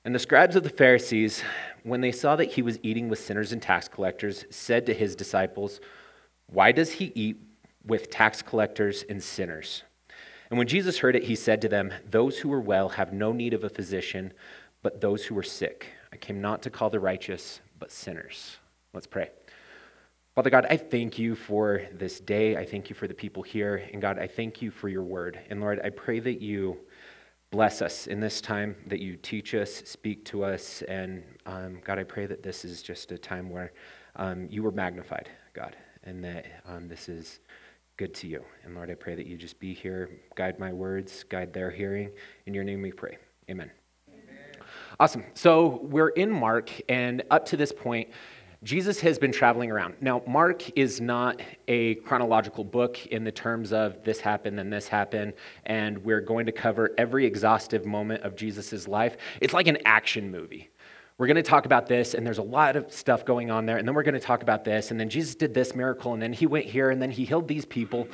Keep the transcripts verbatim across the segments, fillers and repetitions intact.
And the scribes of the Pharisees, when they saw that he was eating with sinners and tax collectors, said to his disciples, "Why does he eat with tax collectors and sinners?" And when Jesus heard it, he said to them, "Those who are well have no need of a physician, but those who are sick. I came not to call the righteous, but sinners." Let's pray. Father God, I thank you for this day. I thank you for the people here. And God, I thank you for your word. And Lord, I pray that you bless us in this time, that you teach us, speak to us. And um, God, I pray that this is just a time where um, you were magnified, God, and that um, this is good to you. And Lord, I pray that you just be here, guide my words, guide their hearing. In your name we pray. Amen. Amen. Awesome. So we're in Mark, and up to this point, Jesus has been traveling around. Now, Mark is not a chronological book in the terms of this happened and this happened, and we're going to cover every exhaustive moment of Jesus' life. It's like an action movie. We're going to talk about this, and there's a lot of stuff going on there, and then we're going to talk about this, and then Jesus did this miracle, and then he went here, and then he healed these people.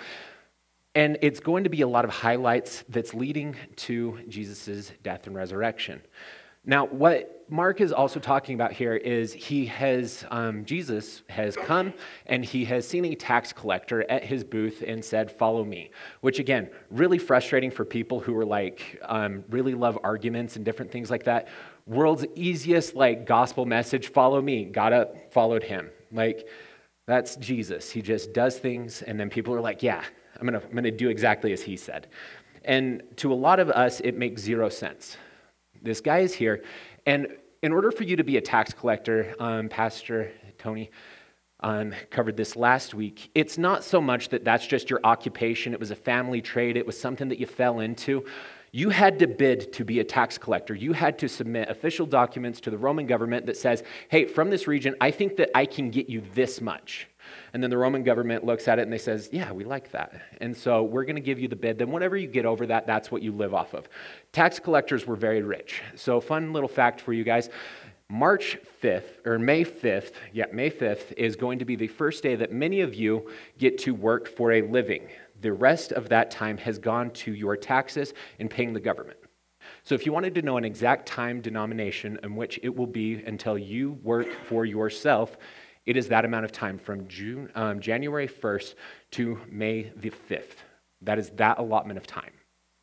And it's going to be a lot of highlights that's leading to Jesus' death and resurrection. Now, what Mark is also talking about here is he has, um, Jesus has come and he has seen a tax collector at his booth and said, "Follow me," which again, really frustrating for people who are like, um, really love arguments and different things like that. World's easiest like gospel message, follow me. Got up, followed him. Like, that's Jesus. He just does things and then people are like, yeah, I'm gonna, I'm gonna do exactly as he said. And to a lot of us, it makes zero sense. This guy is here, and in order for you to be a tax collector, um, Pastor Tony um, covered this last week, it's not so much that that's just your occupation, it was a family trade, it was something that you fell into. You had to bid to be a tax collector. You had to submit official documents to the Roman government that says, hey, from this region, I think that I can get you this much. And then the Roman government looks at it and they says, yeah, we like that. And so we're going to give you the bid. Then whatever you get over that, that's what you live off of. Tax collectors were very rich. So fun little fact for you guys. March fifth, or May fifth, yeah, May fifth is going to be the first day that many of you get to work for a living. The rest of that time has gone to your taxes and paying the government. So if you wanted to know an exact time denomination in which it will be until you work for yourself, it is that amount of time from June, um, January first to May the fifth. That is that allotment of time.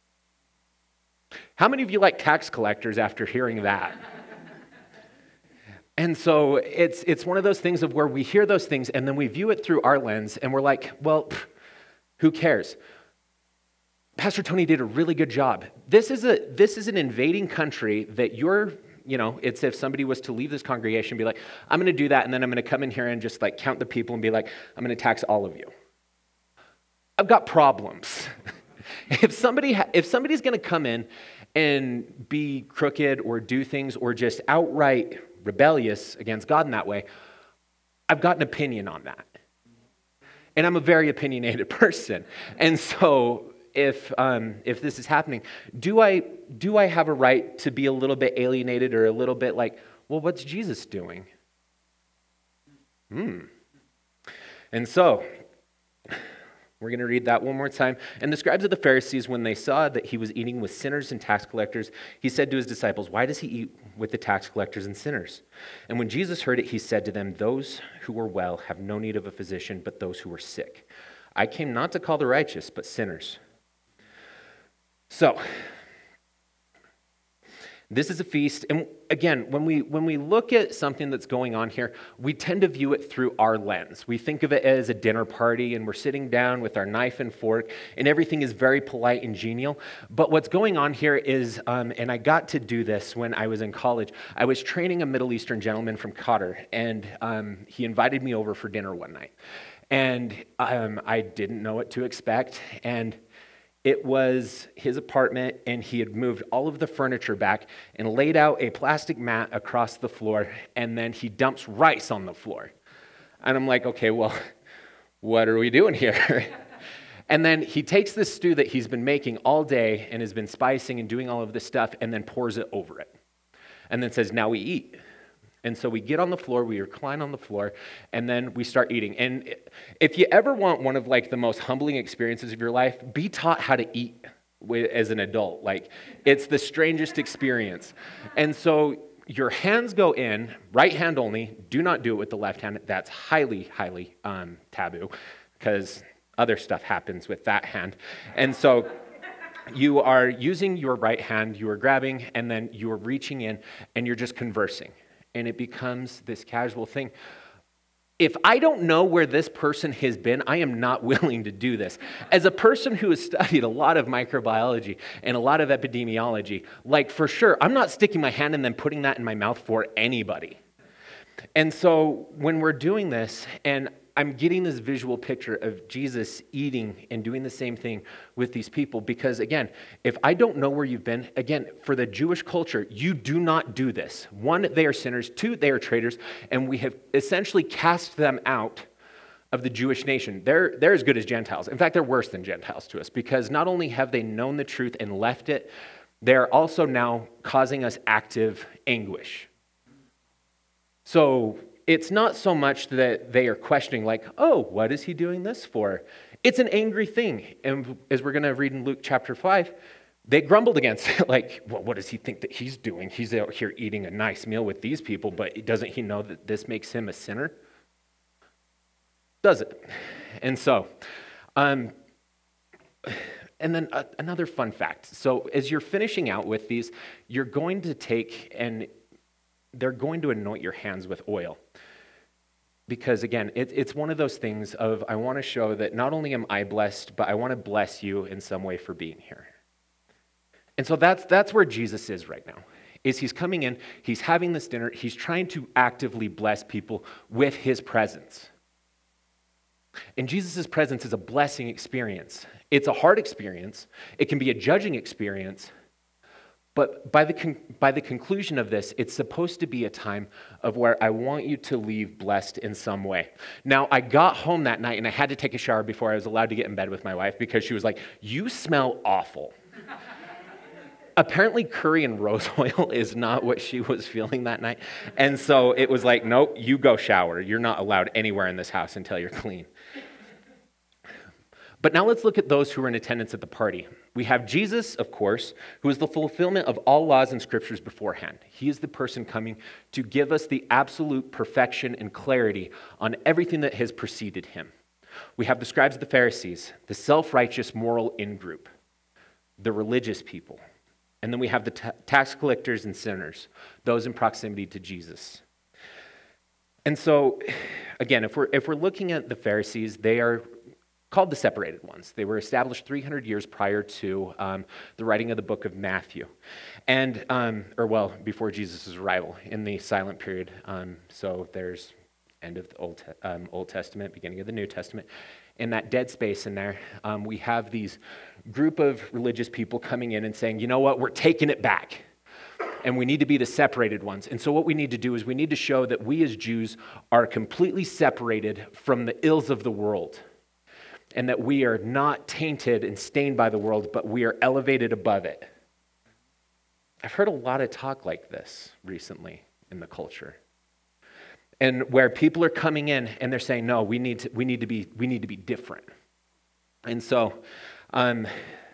How many of you like tax collectors after hearing that? And so it's it's one of those things of where we hear those things and then we view it through our lens and we're like, well, pff, who cares? Pastor Tony did a really good job. This is a this is an invading country that you're, you know, it's if somebody was to leave this congregation and be like, I'm going to do that, and then I'm going to come in here and just like count the people and be like, I'm going to tax all of you. I've got problems. if somebody ha- if somebody's going to come in and be crooked or do things or just outright rebellious against God in that way, I've got an opinion on that. And I'm a very opinionated person. And so if um, if this is happening, do I do I have a right to be a little bit alienated or a little bit like, well, what's Jesus doing? Hmm. And so we're going to read that one more time. And the scribes of the Pharisees, when they saw that he was eating with sinners and tax collectors, he said to his disciples, "Why does he eat with the tax collectors and sinners?" And when Jesus heard it, he said to them, "Those who are well have no need of a physician, but those who are sick. I came not to call the righteous, but sinners." So, this is a feast, and again, when we when we look at something that's going on here, we tend to view it through our lens. We think of it as a dinner party, and we're sitting down with our knife and fork, and everything is very polite and genial. But what's going on here is, um, and I got to do this when I was in college, I was training a Middle Eastern gentleman from Qatar, and um, he invited me over for dinner one night. And um, I didn't know what to expect, and it was his apartment, and he had moved all of the furniture back and laid out a plastic mat across the floor, and then he dumps rice on the floor. And I'm like, okay, well, what are we doing here? And then he takes this stew that he's been making all day and has been spicing and doing all of this stuff, and then pours it over it. And then says, now we eat. And so we get on the floor, we recline on the floor, and then we start eating. And if you ever want one of like the most humbling experiences of your life, be taught how to eat wi- as an adult. Like, it's the strangest experience. And so your hands go in, right hand only. Do not do it with the left hand. That's highly, highly um, taboo, because other stuff happens with that hand. And so you are using your right hand, you are grabbing, and then you are reaching in, and you're just conversing. And it becomes this casual thing. If I don't know where this person has been, I am not willing to do this. As a person who has studied a lot of microbiology and a lot of epidemiology, like for sure, I'm not sticking my hand and then putting that in my mouth for anybody. And so when we're doing this, and I'm getting this visual picture of Jesus eating and doing the same thing with these people, because again, if I don't know where you've been, again, for the Jewish culture, you do not do this. One, they are sinners. Two, they are traitors, and we have essentially cast them out of the Jewish nation. They're, they're as good as Gentiles. In fact, they're worse than Gentiles to us, because not only have they known the truth and left it, they're also now causing us active anguish. So it's not so much that they are questioning, like, oh, what is he doing this for? It's an angry thing. And as we're going to read in Luke chapter five, they grumbled against it, like, well, what does he think that he's doing? He's out here eating a nice meal with these people, but doesn't he know that this makes him a sinner? Does it? And so, um, and then uh, another fun fact. So as you're finishing out with these, you're going to take and they're going to anoint your hands with oil. Because again, it, it's one of those things of, I want to show that not only am I blessed, but I want to bless you in some way for being here. And so that's that's where Jesus is right now, is he's coming in, he's having this dinner, he's trying to actively bless people with his presence. And Jesus' presence is a blessing experience. It's a hard experience. It can be a judging experience. But by the con- by the conclusion of this, it's supposed to be a time of where I want you to leave blessed in some way. Now, I got home that night and I had to take a shower before I was allowed to get in bed with my wife, because she was like, you smell awful. Apparently, curry and rose oil is not what she was feeling that night. And so it was like, nope, you go shower. You're not allowed anywhere in this house until you're clean. But now let's look at those who were in attendance at the party. We have Jesus, of course, who is the fulfillment of all laws and scriptures beforehand. He is the person coming to give us the absolute perfection and clarity on everything that has preceded him. We have the scribes of the Pharisees, the self-righteous moral in-group, the religious people. And then we have the ta- tax collectors and sinners, those in proximity to Jesus. And so, again, if we're if we're looking at the Pharisees, they are called the separated ones. They were established three hundred years prior to um, the writing of the book of Matthew, and um, or well, before Jesus' arrival in the silent period. Um, so there's end of the Old um, Old Testament, beginning of the New Testament. In that dead space in there, um, we have these group of religious people coming in and saying, you know what, we're taking it back. And we need to be the separated ones. And so what we need to do is we need to show that we as Jews are completely separated from the ills of the world, and that we are not tainted and stained by the world, but we are elevated above it. I've heard a lot of talk like this recently in the culture. And where people are coming in and they're saying, no, we need to, we need to be, we need to be different. And so, um,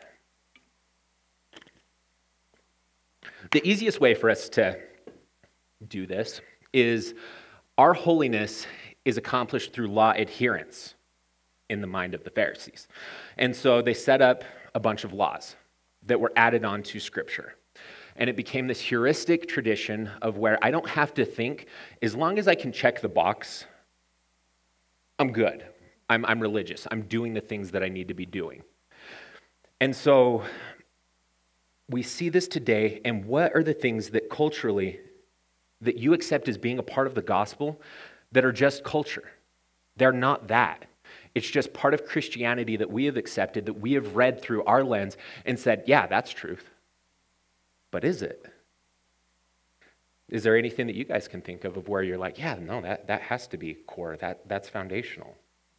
the easiest way for us to do this is our holiness is accomplished through law adherence in the mind of the Pharisees. And so they set up a bunch of laws that were added on to Scripture. And it became this heuristic tradition of where I don't have to think. As long as I can check the box, I'm good. I'm, I'm religious. I'm doing the things that I need to be doing. And so we see this today, and what are the things that culturally that you accept as being a part of the gospel that are just culture? They're not that. It's just part of Christianity that we have accepted, that we have read through our lens and said, yeah, that's truth. But is it? Is there anything that you guys can think of of where you're like, yeah, no, that, that has to be core. That, that's foundational.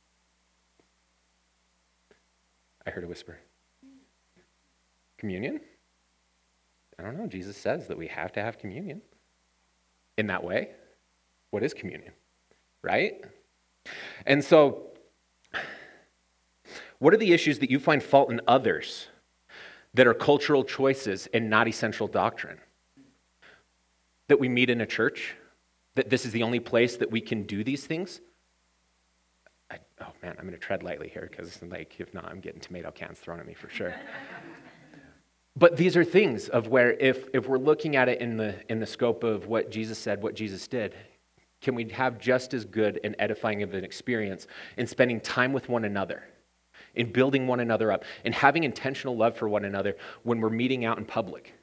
I heard a whisper. Communion? I don't know. Jesus says that we have to have communion. In that way, what is communion? Right? And so, what are the issues that you find fault in others that are cultural choices and not essential doctrine. That we meet in a church, that this is the only place that we can do these things. I, oh man, I'm going to tread lightly here because, like, if not, I'm getting tomato cans thrown at me for sure. But these are things of where if if we're looking at it in the in the scope of what Jesus said, what Jesus did, can we have just as good and edifying of an experience in spending time with one another, in building one another up, and having intentional love for one another when we're meeting out in public?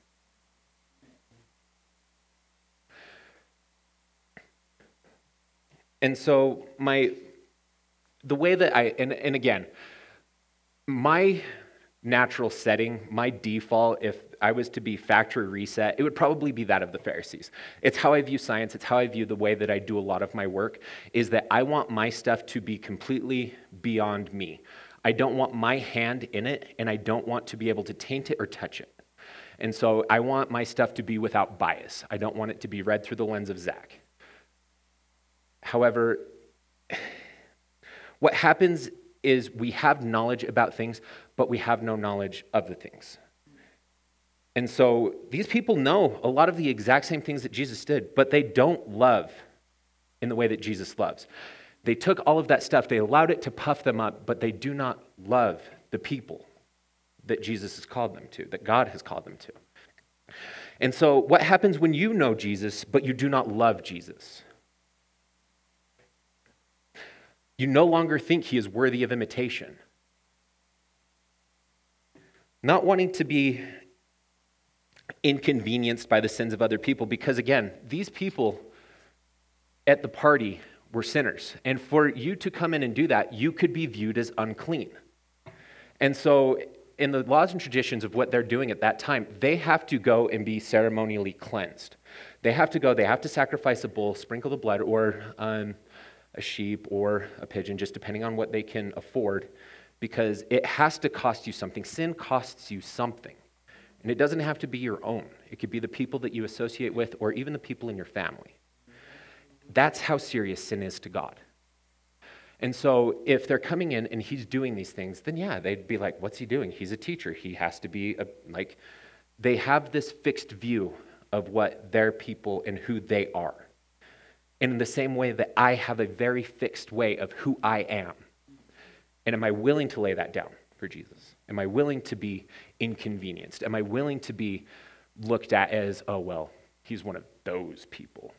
And so my the way that I and, and again, my natural setting, my default, if I was to be factory reset, it would probably be that of the Pharisees. It's how I view science. It's how I view the way that I do a lot of my work, is that I want my stuff to be completely beyond me. I don't want my hand in it, and I don't want to be able to taint it or touch it. And so I want my stuff to be without bias. I don't want it to be read through the lens of Zach. However, what happens is we have knowledge about things, but we have no knowledge of the things. And so these people know a lot of the exact same things that Jesus did, but they don't love in the way that Jesus loves. They took all of that stuff, they allowed it to puff them up, but they do not love the people that Jesus has called them to, that God has called them to. And so what happens when you know Jesus, but you do not love Jesus? You no longer think he is worthy of imitation. Not wanting to be inconvenienced by the sins of other people, because again, these people at the party were sinners. And for you to come in and do that, you could be viewed as unclean. And so in the laws and traditions of what they're doing at that time, they have to go and be ceremonially cleansed. They have to go, they have to sacrifice a bull, sprinkle the blood, or um, a sheep or a pigeon, just depending on what they can afford, because it has to cost you something. Sin costs you something. And it doesn't have to be your own. It could be the people that you associate with or even the people in your family. That's how serious sin is to God. And so if they're coming in and he's doing these things, then yeah, they'd be like, what's he doing? He's a teacher. He has to be, a, like, they have this fixed view of what their people and who they are. And in the same way that I have a very fixed way of who I am. And am I willing to lay that down for Jesus? Am I willing to be inconvenienced? Am I willing to be looked at as, oh, well, he's one of those people?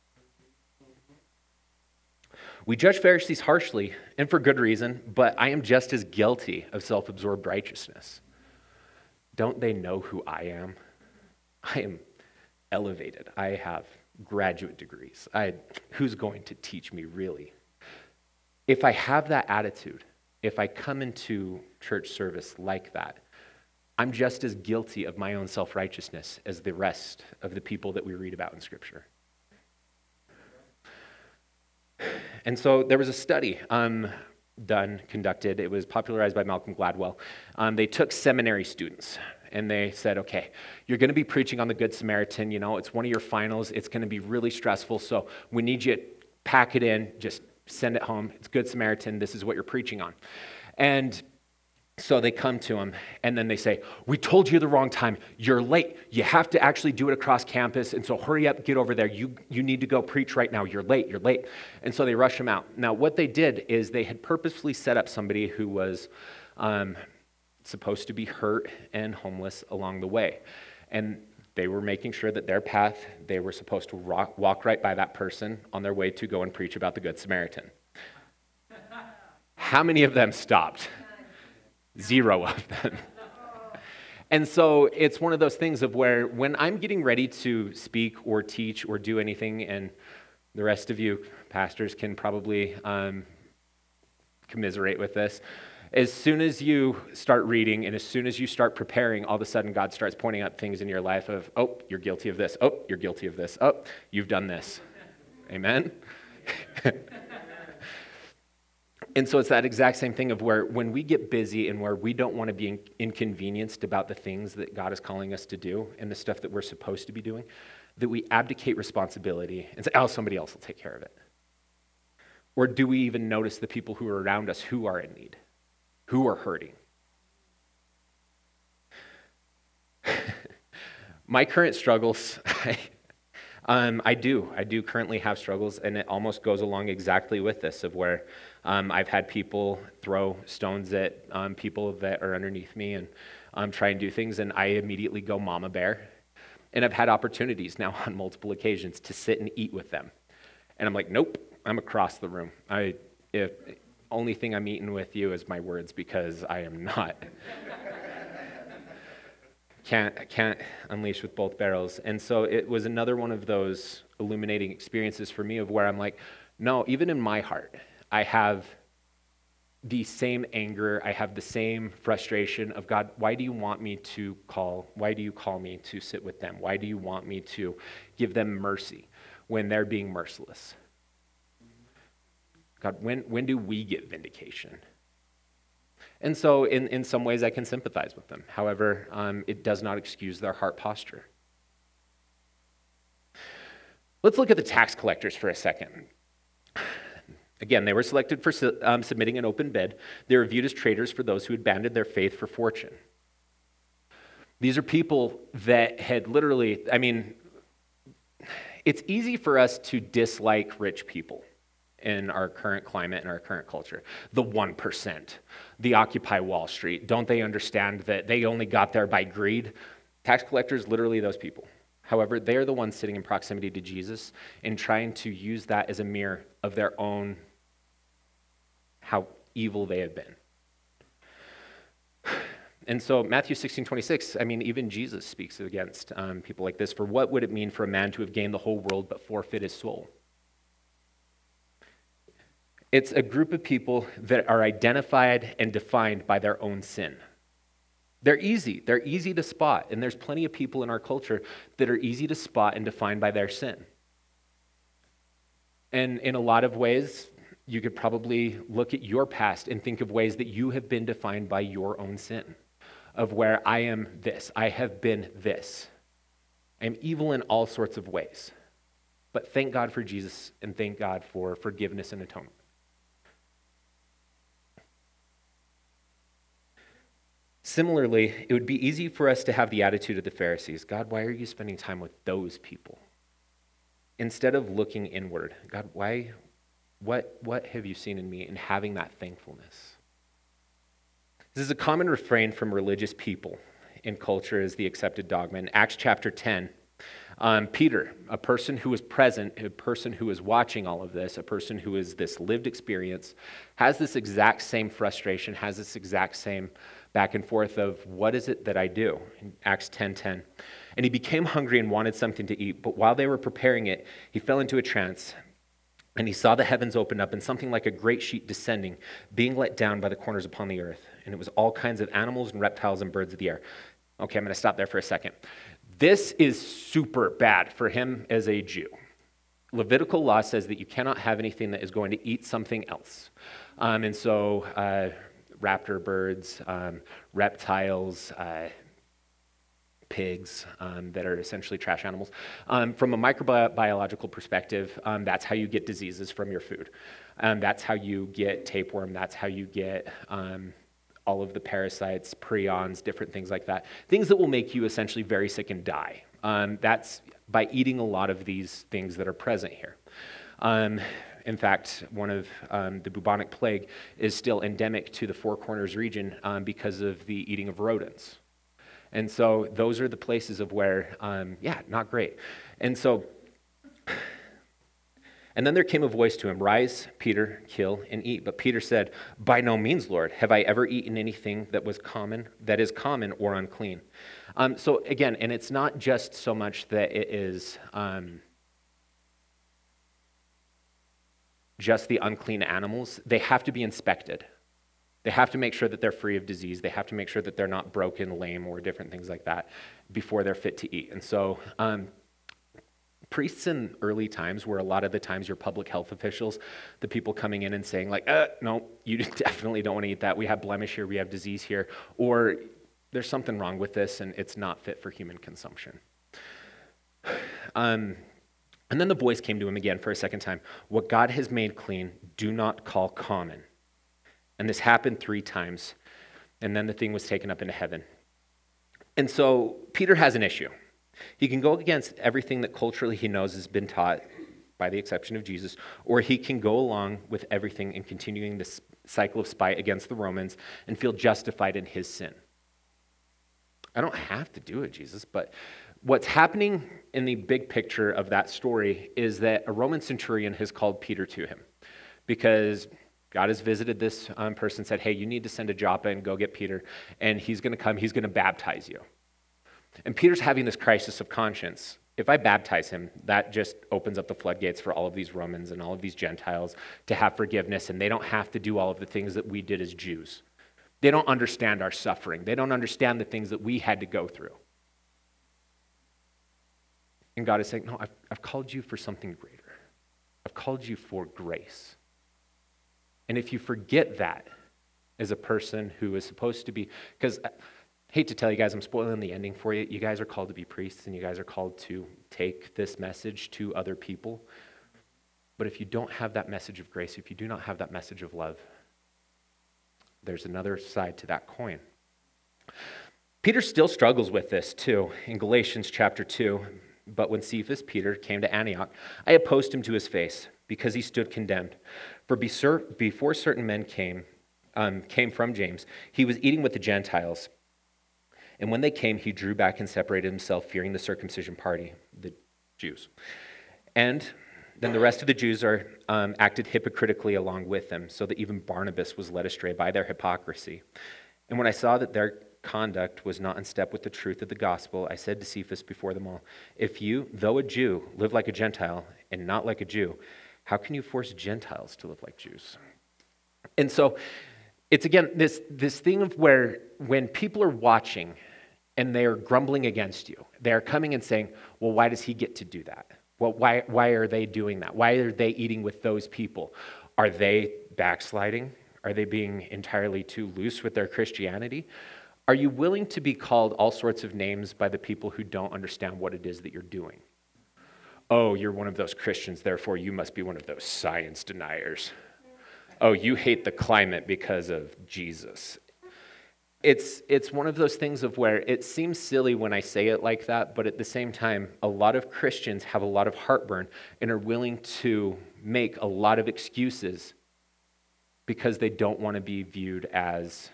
We judge Pharisees harshly, and for good reason, but I am just as guilty of self-absorbed righteousness. Don't they know who I am? I am elevated. I have graduate degrees. I, who's going to teach me, really? If I have that attitude, if I come into church service like that, I'm just as guilty of my own self-righteousness as the rest of the people that we read about in Scripture. And so there was a study um, done, conducted. It was popularized by Malcolm Gladwell. Um, they took seminary students, and they said, okay, you're going to be preaching on the Good Samaritan. You know, it's one of your finals. It's going to be really stressful, so we need you to pack it in, just send it home. It's Good Samaritan. This is what you're preaching on. And so they come to him, and then they say, we told you the wrong time. You're late. You have to actually do it across campus, and so hurry up, get over there. You, you need to go preach right now. You're late. You're late. And so they rush him out. Now, what they did is they had purposefully set up somebody who was um, supposed to be hurt and homeless along the way. And they were making sure that their path, they were supposed to walk, walk right by that person on their way to go and preach about the Good Samaritan. How many of them stopped? Zero of them. And so it's one of those things of where when I'm getting ready to speak or teach or do anything, and the rest of you pastors can probably um, commiserate with this, as soon as you start reading and as soon as you start preparing, all of a sudden God starts pointing out things in your life of, oh, you're guilty of this. Oh, you're guilty of this. Oh, you've done this. Amen? And so it's that exact same thing of where when we get busy and where we don't want to be in- inconvenienced about the things that God is calling us to do and the stuff that we're supposed to be doing, that we abdicate responsibility and say, oh, somebody else will take care of it. Or do we even notice the people who are around us who are in need, who are hurting? My current struggles, um, I do. I do currently have struggles, and it almost goes along exactly with this, of where um, I've had people throw stones at um, people that are underneath me and um, try and do things, and I immediately go mama bear. And I've had opportunities now on multiple occasions to sit and eat with them. And I'm like, nope, I'm across the room. I, if only thing I'm eating with you is my words, because I am not. Can't, can't unleash with both barrels. And so it was another one of those illuminating experiences for me of where I'm like, no, even in my heart, I have the same anger, I have the same frustration of, God, why do you want me to call, why do you call me to sit with them? Why do you want me to give them mercy when they're being merciless? God, when, when do we get vindication? And so in, in some ways I can sympathize with them. However, um, it does not excuse their heart posture. Let's look at the tax collectors for a second. Again, they were selected for um, submitting an open bid. They were viewed as traitors for those who had abandoned their faith for fortune. These are people that had literally, I mean, it's easy for us to dislike rich people in our current climate and our current culture. The one percent, the Occupy Wall Street. Don't they understand that they only got there by greed? Tax collectors, literally those people. However, they are the ones sitting in proximity to Jesus and trying to use that as a mirror of their own, how evil they have been. And so Matthew sixteen twenty-six, I mean, even Jesus speaks against um, people like this. For what would it mean for a man to have gained the whole world but forfeit his soul? It's a group of people that are identified and defined by their own sin. They're easy. They're easy to spot. And there's plenty of people in our culture that are easy to spot and defined by their sin. And in a lot of ways, you could probably look at your past and think of ways that you have been defined by your own sin, of where I am this, I have been this. I am evil in all sorts of ways. But thank God for Jesus and thank God for forgiveness and atonement. Similarly, it would be easy for us to have the attitude of the Pharisees. God, why are you spending time with those people? Instead of looking inward, God, why, what, what have you seen in me? And having that thankfulness. This is a common refrain from religious people in culture as the accepted dogma. In Acts chapter ten, um, Peter, a person who was present, a person who was watching all of this, a person who is this lived experience, has this exact same frustration, has this exact same back and forth of what is it that I do? In Acts ten ten. And he became hungry and wanted something to eat, but while they were preparing it, he fell into a trance, and he saw the heavens opened up and something like a great sheet descending, being let down by the corners upon the earth. And it was all kinds of animals and reptiles and birds of the air. Okay, I'm going to stop there for a second. This is super bad for him as a Jew. Levitical law says that you cannot have anything that is going to eat something else. Um, and so uh, raptor birds, um, reptiles, uh, pigs um, that are essentially trash animals. Um, from a microbiological perspective, um, that's how you get diseases from your food. Um, that's how you get tapeworm. That's how you get um, all of the parasites, prions, different things like that. Things that will make you essentially very sick and die. Um, that's by eating a lot of these things that are present here. Um, In fact, one of um, the bubonic plague is still endemic to the Four Corners region um, because of the eating of rodents. And so those are the places of where, um, yeah, not great. And so, and then there came a voice to him, "Rise, Peter, kill and eat." But Peter said, "By no means, Lord. Have I ever eaten anything that was common, that is common or unclean?" Um, so again, and it's not just so much that it is Um, just the unclean animals. They have to be inspected. They have to make sure that they're free of disease. They have to make sure that they're not broken, lame, or different things like that before they're fit to eat. And so um, priests in early times were a lot of the times your public health officials, the people coming in and saying like, uh, no, you definitely don't want to eat that. We have blemish here, we have disease here, or there's something wrong with this and it's not fit for human consumption. Um, And then the voice came to him again for a second time. "What God has made clean, do not call common." And this happened three times. And then the thing was taken up into heaven. And so Peter has an issue. He can go against everything that culturally he knows has been taught, by the exception of Jesus, or he can go along with everything and continuing this cycle of spite against the Romans and feel justified in his sin. I don't have to do it, Jesus, but what's happening in the big picture of that story is that a Roman centurion has called Peter to him because God has visited this um, person and said, hey, you need to send a Joppa and go get Peter, and he's going to come, he's going to baptize you. And Peter's having this crisis of conscience. If I baptize him, that just opens up the floodgates for all of these Romans and all of these Gentiles to have forgiveness, and they don't have to do all of the things that we did as Jews. They don't understand our suffering. They don't understand the things that we had to go through. And God is saying, no, I've, I've called you for something greater. I've called you for grace. And if you forget that as a person who is supposed to be, because I hate to tell you guys, I'm spoiling the ending for you. You guys are called to be priests, and you guys are called to take this message to other people. But if you don't have that message of grace, if you do not have that message of love, there's another side to that coin. Peter still struggles with this too in Galatians chapter two. But when Cephas, Peter, came to Antioch, I opposed him to his face because he stood condemned. For before certain men came, um, came from James, he was eating with the Gentiles. And when they came, he drew back and separated himself, fearing the circumcision party, the Jews. And then the rest of the Jews are um, acted hypocritically along with them, so that even Barnabas was led astray by their hypocrisy. And when I saw that their conduct was not in step with the truth of the gospel, I said to Cephas before them all, if you, though a Jew, live like a Gentile and not like a Jew, how can you force Gentiles to live like Jews? And so it's again this, this thing of where when people are watching and they are grumbling against you, they are coming and saying, well, why does he get to do that? Well, why, why are they doing that? Why are they eating with those people? Are they backsliding? Are they being entirely too loose with their Christianity? Are you willing to be called all sorts of names by the people who don't understand what it is that you're doing? Oh, you're one of those Christians, therefore you must be one of those science deniers. Oh, you hate the climate because of Jesus. It's it's one of those things of where it seems silly when I say it like that, but at the same time, a lot of Christians have a lot of heartburn and are willing to make a lot of excuses because they don't want to be viewed as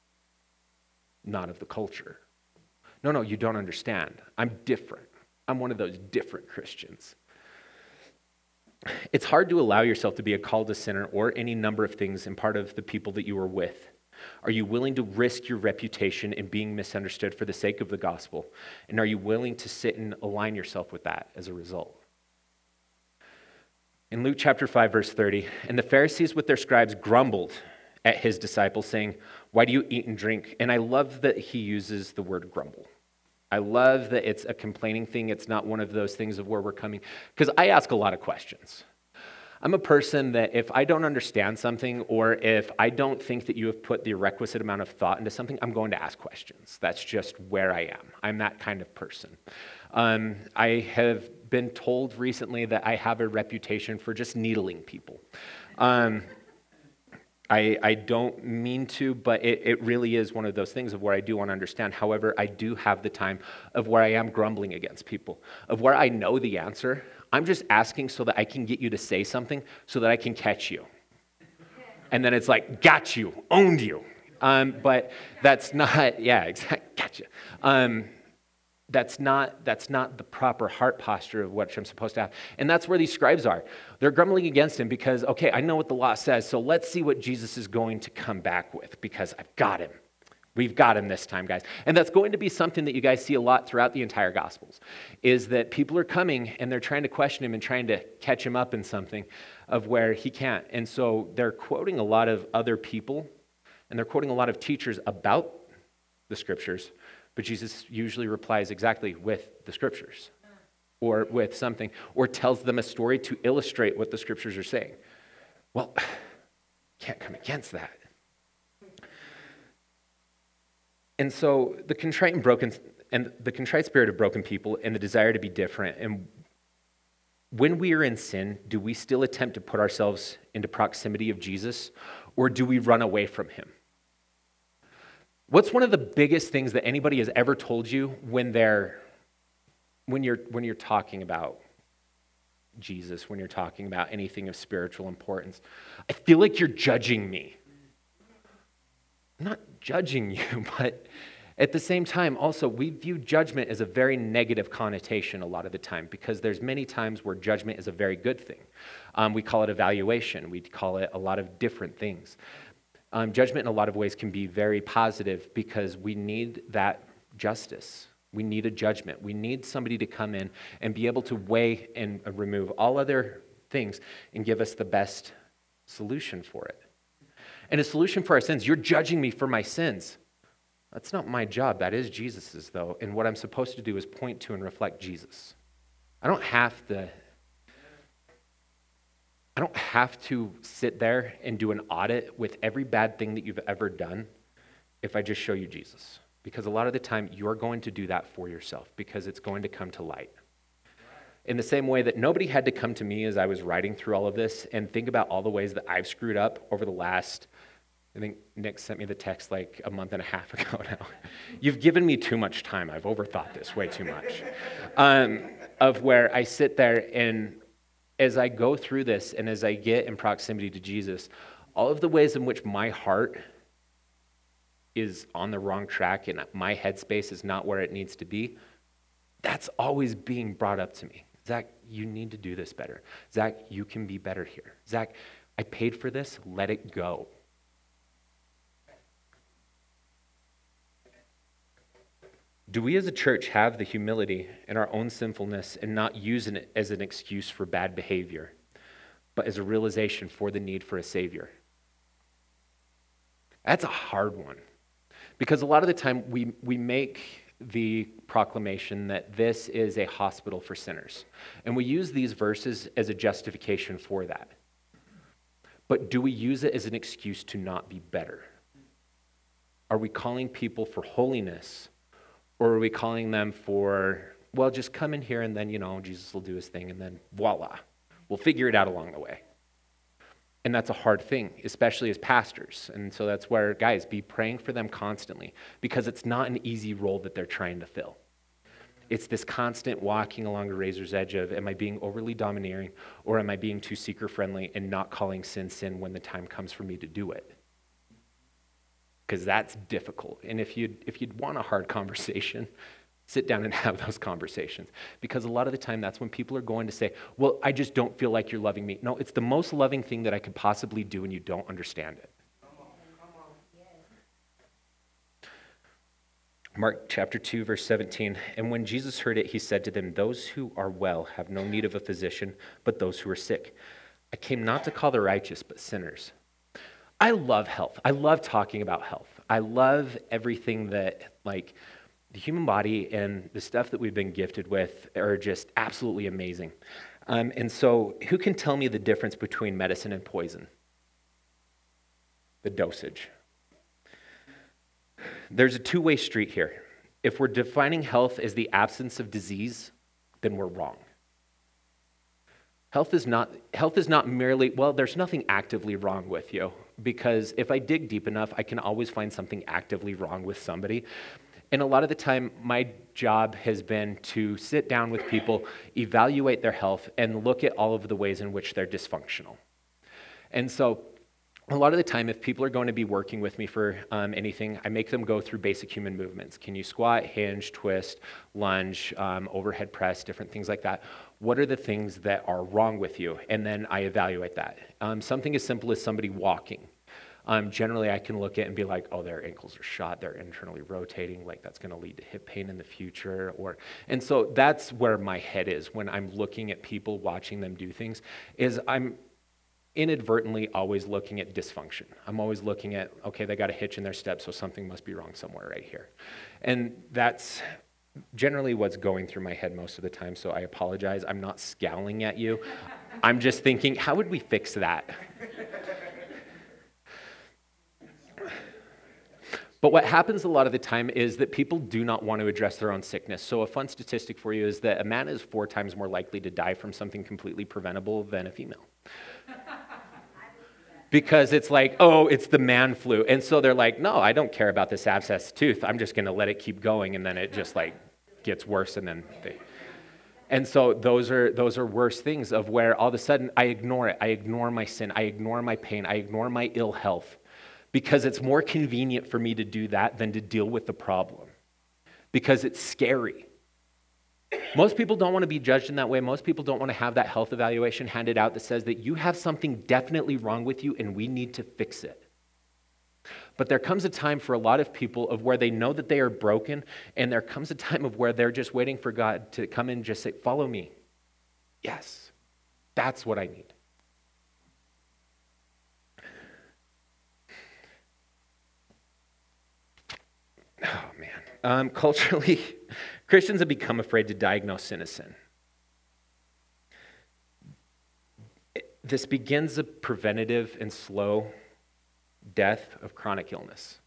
not of the culture. No, no, you don't understand. I'm different. I'm one of those different Christians. It's hard to allow yourself to be a called a sinner or any number of things in part of the people that you are with. Are you willing to risk your reputation in being misunderstood for the sake of the gospel? And are you willing to sit and align yourself with that as a result? In Luke chapter five, verse thirty, and the Pharisees with their scribes grumbled at his disciples, saying, why do you eat and drink? And I love that he uses the word grumble. I love that it's a complaining thing. It's not one of those things of where we're coming. Because I ask a lot of questions. I'm a person that if I don't understand something or if I don't think that you have put the requisite amount of thought into something, I'm going to ask questions. That's just where I am. I'm that kind of person. Um, I have been told recently that I have a reputation for just needling people. Um, I, I don't mean to, but it, it really is one of those things of where I do want to understand. However, I do have the time of where I am grumbling against people, of where I know the answer. I'm just asking so that I can get you to say something so that I can catch you. And then it's like, got you, owned you. Um, but that's not, yeah, exactly, gotcha. Um, That's not, that's not the proper heart posture of what I'm supposed to have. And that's where these scribes are. They're grumbling against him because, okay, I know what the law says, so let's see what Jesus is going to come back with because I've got him. We've got him this time, guys. And that's going to be something that you guys see a lot throughout the entire Gospels, is that people are coming and they're trying to question him and trying to catch him up in something of where he can't. And so they're quoting a lot of other people and they're quoting a lot of teachers about the scriptures. But Jesus usually replies exactly with the scriptures or with something, or tells them a story to illustrate what the scriptures are saying. Well, can't come against that. And so the contrite and broken and the contrite spirit of broken people and the desire to be different. And when we are in sin, do we still attempt to put ourselves into proximity of Jesus, or do we run away from him? What's one of the biggest things that anybody has ever told you when they're when you're when you're talking about Jesus, when you're talking about anything of spiritual importance, I feel like you're judging me. I'm not judging you, but at the same time, also, we view judgment as a very negative connotation a lot of the time, because there's many times where judgment is a very good thing. Um, we call it evaluation. We call it a lot of different things. Um, judgment in a lot of ways can be very positive because we need that justice. We need a judgment. We need somebody to come in and be able to weigh and remove all other things and give us the best solution for it. And a solution for our sins, you're judging me for my sins. That's not my job. That is Jesus's, though. And what I'm supposed to do is point to and reflect Jesus. I don't have to I don't have to sit there and do an audit with every bad thing that you've ever done if I just show you Jesus. Because a lot of the time, you're going to do that for yourself because it's going to come to light. In the same way that nobody had to come to me as I was writing through all of this and think about all the ways that I've screwed up over the last, I think Nick sent me the text like a month and a half ago now. You've given me too much time. I've overthought this way too much. Um, of where I sit there and as I go through this and as I get in proximity to Jesus, all of the ways in which my heart is on the wrong track and my headspace is not where it needs to be, that's always being brought up to me. Zach, you need to do this better. Zach, you can be better here. Zach, I paid for this. Let it go. Do we as a church have the humility in our own sinfulness and not using it as an excuse for bad behavior, but as a realization for the need for a Savior? That's a hard one. Because a lot of the time we, we make the proclamation that this is a hospital for sinners. And we use these verses as a justification for that. But do we use it as an excuse to not be better? Are we calling people for holiness? Or are we calling them for, well, just come in here and then, you know, Jesus will do his thing and then voila, we'll figure it out along the way. And that's a hard thing, especially as pastors. And so that's where, guys, be praying for them constantly because it's not an easy role that they're trying to fill. It's this constant walking along the razor's edge of, am I being overly domineering or am I being too seeker-friendly and not calling sin sin when the time comes for me to do it? Because that's difficult. And if you'd, if you'd want a hard conversation, sit down and have those conversations. Because a lot of the time, that's when people are going to say, well, I just don't feel like you're loving me. No, it's the most loving thing that I could possibly do, and you don't understand it. Come on, come on. Yes. Mark chapter two, verse seventeen. And when Jesus heard it, he said to them, those who are well have no need of a physician, but those who are sick. I came not to call the righteous, but sinners. I love health. I love talking about health. I love everything that, like, the human body and the stuff that we've been gifted with are just absolutely amazing. Um, and so who can tell me the difference between medicine and poison? The dosage. There's a two-way street here. If we're defining health as the absence of disease, then we're wrong. Health is not, health is not merely, well, there's nothing actively wrong with you, because if I dig deep enough, I can always find something actively wrong with somebody. And a lot of the time, my job has been to sit down with people, evaluate their health, and look at all of the ways in which they're dysfunctional. And so a lot of the time, if people are going to be working with me for um, anything, I make them go through basic human movements. Can you squat, hinge, twist, lunge, um, overhead press, different things like that? What are the things that are wrong with you? And then I evaluate that. Um, something as simple as somebody walking. Um, generally, I can look at and be like, oh, their ankles are shot, they're internally rotating, like that's going to lead to hip pain in the future. Or, and so that's where my head is when I'm looking at people, watching them do things, is I'm inadvertently always looking at dysfunction. I'm always looking at, okay, they got a hitch in their step, so something must be wrong somewhere right here. And that's generally what's going through my head most of the time, so I apologize. I'm not scowling at you. I'm just thinking, how would we fix that? But what happens a lot of the time is that people do not want to address their own sickness. So a fun statistic for you is that a man is four times more likely to die from something completely preventable than a female. Because it's like, oh, it's the man flu. And so they're like, no, I don't care about this abscess tooth. I'm just going to let it keep going. And then it just like gets worse. And then they, And so those are those are worse things of where all of a sudden I ignore it. I ignore my sin. I ignore my pain. I ignore my ill health because it's more convenient for me to do that than to deal with the problem because it's scary. Most people don't want to be judged in that way. Most people don't want to have that health evaluation handed out that says that you have something definitely wrong with you and we need to fix it. But there comes a time for a lot of people of where they know that they are broken, and there comes a time of where they're just waiting for God to come in and just say, follow me. Yes, that's what I need. Oh, man. Um, culturally, Christians have become afraid to diagnose sin as sin. This begins a preventative and slow death of chronic illness.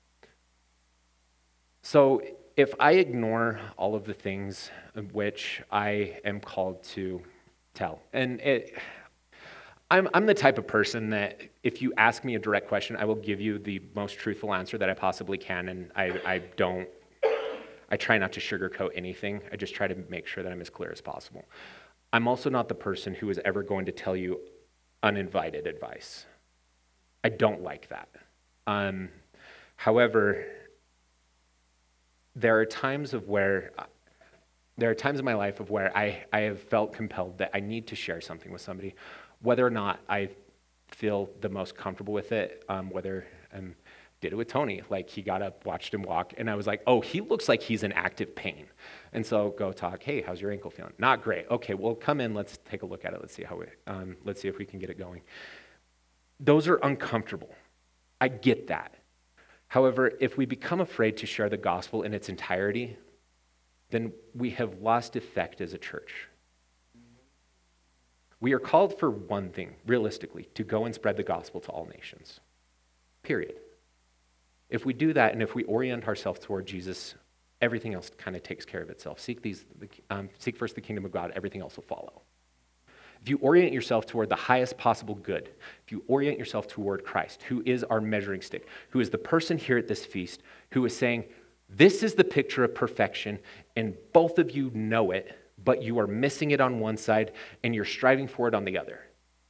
So if I ignore all of the things of which I am called to tell, and it, I'm, I'm the type of person that if you ask me a direct question, I will give you the most truthful answer that I possibly can, and I, I don't, I try not to sugarcoat anything. I just try to make sure that I'm as clear as possible. I'm also not the person who is ever going to tell you uninvited advice. I don't like that. Um, however, there are times of where, there are times in my life of where I, I have felt compelled that I need to share something with somebody, whether or not I feel the most comfortable with it, um, whether I um, did it with Tony, like he got up, watched him walk, and I was like, oh, he looks like he's in active pain. And so go talk, hey, how's your ankle feeling? Not great. Okay, well, come in, let's take a look at it. Let's see how we, um, let's see if we can get it going. Those are uncomfortable. I get that. However, if we become afraid to share the gospel in its entirety, then we have lost effect as a church. We are called for one thing, realistically, to go and spread the gospel to all nations. Period. If we do that and if we orient ourselves toward Jesus, everything else kind of takes care of itself. Seek these, um, seek first the kingdom of God, everything else will follow. If you orient yourself toward the highest possible good, if you orient yourself toward Christ, who is our measuring stick, who is the person here at this feast, who is saying, this is the picture of perfection, and both of you know it, but you are missing it on one side, and you're striving for it on the other.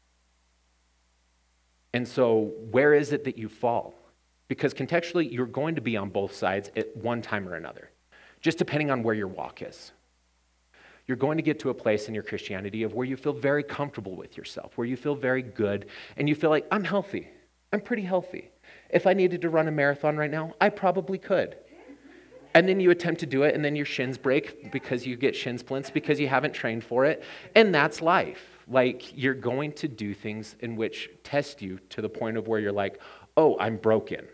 And so, where is it that you fall? Because contextually, you're going to be on both sides at one time or another, just depending on where your walk is. You're going to get to a place in your Christianity of where you feel very comfortable with yourself, where you feel very good, and you feel like, I'm healthy. I'm pretty healthy. If I needed to run a marathon right now, I probably could. And then you attempt to do it, and then your shins break because you get shin splints because you haven't trained for it, and that's life. Like, you're going to do things in which test you to the point of where you're like, oh, I'm broken.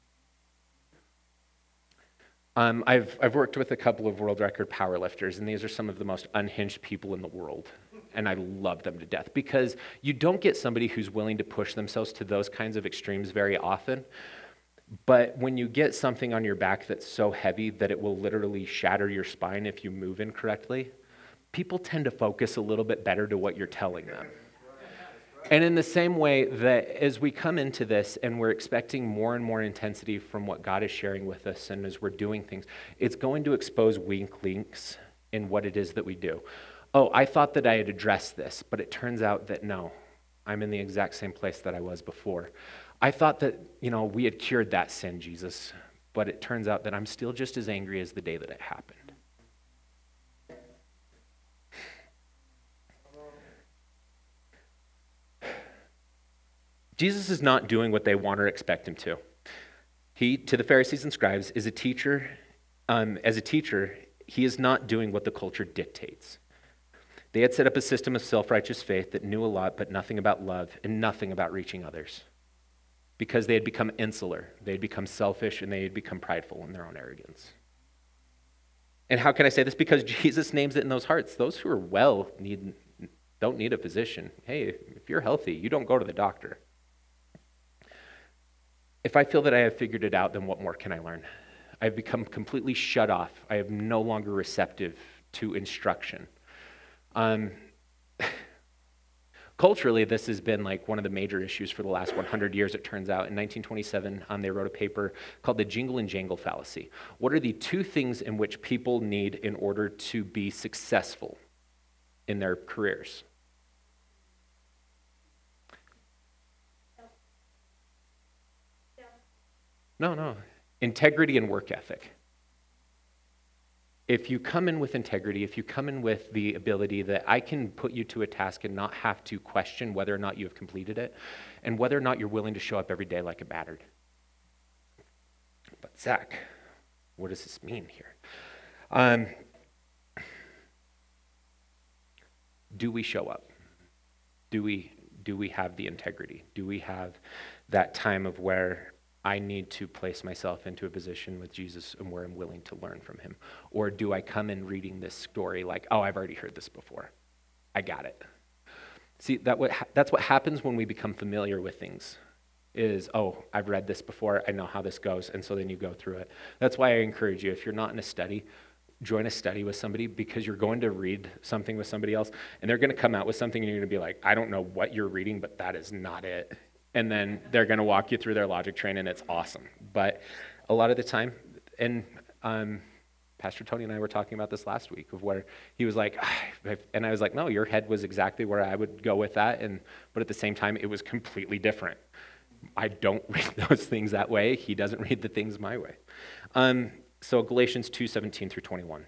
Um, I've, I've worked with a couple of world record powerlifters, and these are some of the most unhinged people in the world, and I love them to death because you don't get somebody who's willing to push themselves to those kinds of extremes very often, but when you get something on your back that's so heavy that it will literally shatter your spine if you move incorrectly, people tend to focus a little bit better to what you're telling them. And in the same way that as we come into this and we're expecting more and more intensity from what God is sharing with us and as we're doing things, it's going to expose weak links in what it is that we do. Oh, I thought that I had addressed this, but it turns out that no, I'm in the exact same place that I was before. I thought that, you know, we had cured that sin, Jesus, but it turns out that I'm still just as angry as the day that it happened. Jesus is not doing what they want or expect him to. He, to the Pharisees and scribes, is a teacher. Um, as a teacher, he is not doing what the culture dictates. They had set up a system of self-righteous faith that knew a lot, but nothing about love and nothing about reaching others. Because they had become insular, they had become selfish, and they had become prideful in their own arrogance. And how can I say this? Because Jesus names it in those hearts. Those who are well need, don't need a physician. Hey, if you're healthy, you don't go to the doctor. If I feel that I have figured it out, then what more can I learn? I've become completely shut off. I am no longer receptive to instruction. Um, culturally, this has been like one of the major issues for the last one hundred years, it turns out. In nineteen twenty-seven, um, they wrote a paper called the jingle and jangle fallacy. What are the two things in which people need in order to be successful? in their careers? No, no. Integrity and work ethic. If you come in with integrity, if you come in with the ability that I can put you to a task and not have to question whether or not you have completed it, and whether or not you're willing to show up every day like a battered. But Zach, what does this mean here? Um, do we show up? Do we, do we have the integrity? Do we have that time of where I need to place myself into a position with Jesus and where I'm willing to learn from him? Or do I come in reading this story like, oh, I've already heard this before. I got it. See, that what ha- that's what happens when we become familiar with things is, oh, I've read this before. I know how this goes. And so then you go through it. That's why I encourage you, if you're not in a study, join a study with somebody, because you're going to read something with somebody else and they're going to come out with something and you're going to be like, I don't know what you're reading, but that is not it. And then they're going to walk you through their logic train, and it's awesome. But a lot of the time, and um, Pastor Tony and I were talking about this last week, of where he was like, ah, and I was like, no, your head was exactly where I would go with that. And but at the same time, it was completely different. I don't read those things that way. He doesn't read the things my way. Um, so Galatians two seventeen through twenty-one.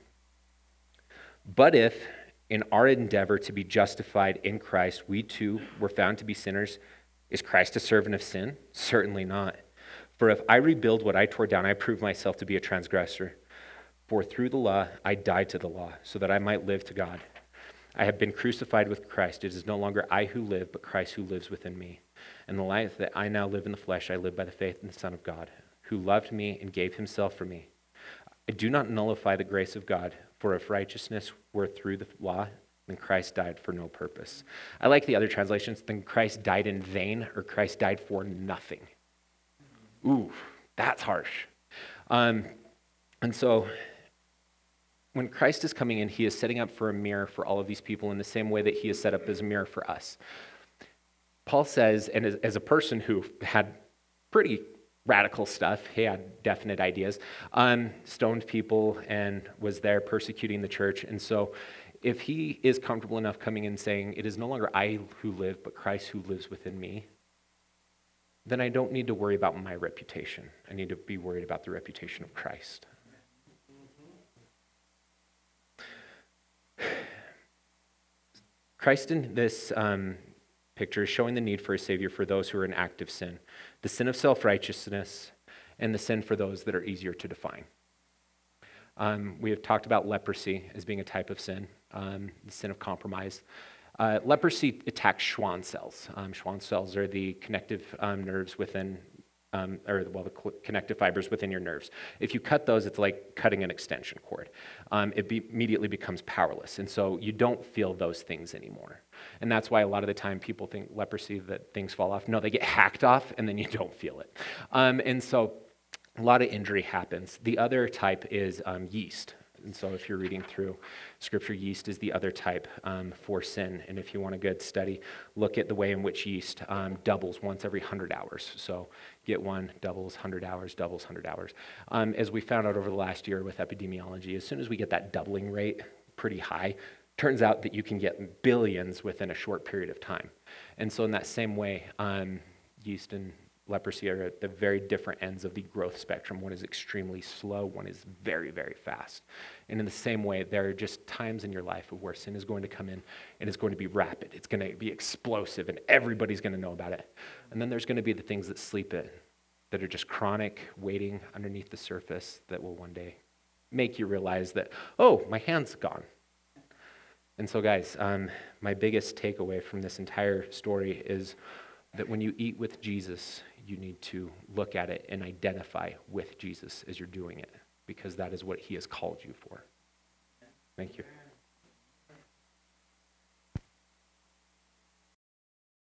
But if in our endeavor to be justified in Christ, we too were found to be sinners, is Christ a servant of sin? Certainly not. For if I rebuild what I tore down, I prove myself to be a transgressor. For through the law, I died to the law, so that I might live to God. I have been crucified with Christ. It is no longer I who live, but Christ who lives within me. And the life that I now live in the flesh, I live by the faith in the Son of God, who loved me and gave himself for me. I do not nullify the grace of God, for if righteousness were through the law, then Christ died for no purpose. I like the other translations, then Christ died in vain, or Christ died for nothing. Ooh, that's harsh. Um, and so when Christ is coming in, he is setting up for a mirror for all of these people in the same way that he is set up as a mirror for us. Paul says, and as, as a person who had pretty radical stuff, he had definite ideas, um, stoned people and was there persecuting the church. And so if he is comfortable enough coming in saying, it is no longer I who live, but Christ who lives within me, then I don't need to worry about my reputation. I need to be worried about the reputation of Christ. Christ in this um, picture is showing the need for a Savior for those who are in active sin, the sin of self-righteousness, and the sin for those that are easier to define. Um, we have talked about leprosy as being a type of sin, um, the sin of compromise. Uh, leprosy attacks Schwann cells. Um, Schwann cells are the connective um, nerves within, um, or well, the connective fibers within your nerves. If you cut those, it's like cutting an extension cord. Um, it be, immediately becomes powerless, and so you don't feel those things anymore. And that's why a lot of the time people think leprosy, that things fall off. No, they get hacked off, and then you don't feel it. Um, and so a lot of injury happens. The other type is um, yeast. And so if you're reading through Scripture, yeast is the other type um, for sin. And if you want a good study, look at the way in which yeast um, doubles once every one hundred hours. So get one, doubles one hundred hours, doubles one hundred hours. Um, as we found out over the last year with epidemiology, as soon as we get that doubling rate pretty high, turns out that you can get billions within a short period of time. And so in that same way, um, yeast and leprosy are at the very different ends of the growth spectrum. One is extremely slow, one is very, very fast. And in the same way, there are just times in your life of where sin is going to come in and it's going to be rapid. It's going to be explosive and everybody's going to know about it. And then there's going to be the things that sleep in, that are just chronic, waiting underneath the surface, that will one day make you realize that, oh, my hand's gone. And so guys, um, my biggest takeaway from this entire story is that when you eat with Jesus, you need to look at it and identify with Jesus as you're doing it, because that is what he has called you for. Thank you.